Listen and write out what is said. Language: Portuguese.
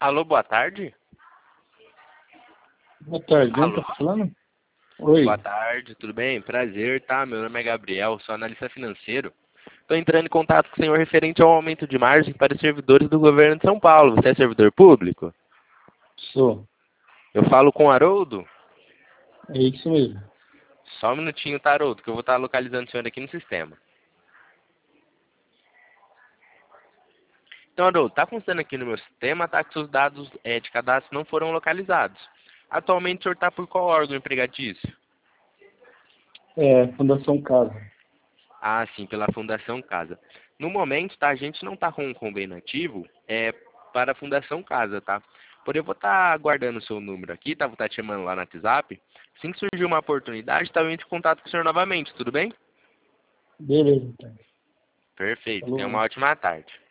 Alô, boa tarde? Boa tarde, quem Alô? tá falando? Oi. Boa tarde, tudo bem? Prazer, tá? Meu nome é Gabriel, sou analista financeiro. Estou entrando em contato com o senhor referente ao aumento de margem para os servidores do governo de São Paulo. Você é servidor público? Sou. Eu falo com o Haroldo? É isso mesmo. Só um minutinho, tá, Haroldo, que eu vou estar localizando o senhor aqui no sistema. Então, Haroldo, está constando aqui no meu sistema, tá, que seus dados de cadastro não foram localizados. Atualmente, o senhor está por qual órgão empregatício? É, Fundação Casa. Ah, sim, pela Fundação Casa. No momento, tá, a gente não está com um convênio ativo para a Fundação Casa, tá? Porém, eu vou estar aguardando o seu número aqui, tá? Vou estar te chamando lá no WhatsApp. Assim que surgir uma oportunidade, tá, eu entro em contato com o senhor novamente, tudo bem? Beleza, então. Perfeito, tenha uma Falou. ótima tarde.